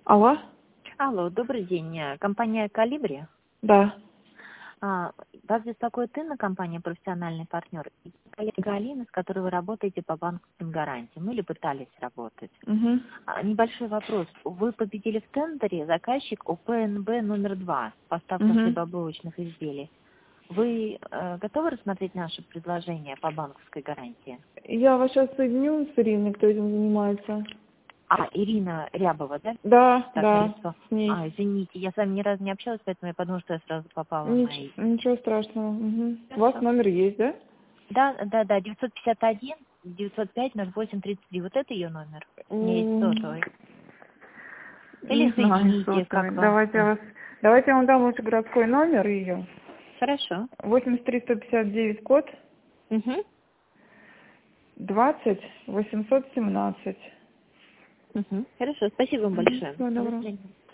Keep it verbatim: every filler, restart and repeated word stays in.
Алло? Алло, добрый день. э, Компания «Калибри». Да. А, Вас беспокоит Инна, компания «Профессиональный партнер». И коллега Алина, с которой вы работаете по банковским гарантиям, ну или пытались работать. Угу. А, Небольшой вопрос. Вы победили в тендере заказчик ОПНБ номер два, поставка Угу. хлебобулочных изделий. Вы э, готовы рассмотреть наше предложение по банковской гарантии? Я вас сейчас соединю с Ириной, кто этим занимается. А, Ирина Рябова, да? Да, Так, да, лицо. с ней. А, извините, я с вами ни разу не общалась, поэтому я подумала, что я сразу попала на Нич- мои. ничего страшного. Угу. У вас Хорошо. номер есть, да? Да, да, да, девятьсот пятьдесят один девятьсот пять ноль восемь тридцать три. Вот это ее номер? У меня есть М, сотовый. Не Или знаю, соедините, как сотовый. вам. Давайте я вас... Давайте я вам дам лучше городской номер ее. Хорошо. восемьдесят три сто пятьдесят девять код, Угу. двадцать восемьсот семнадцать. Угу. Хорошо, спасибо вам Угу. большое. Всего До доброго. свидания.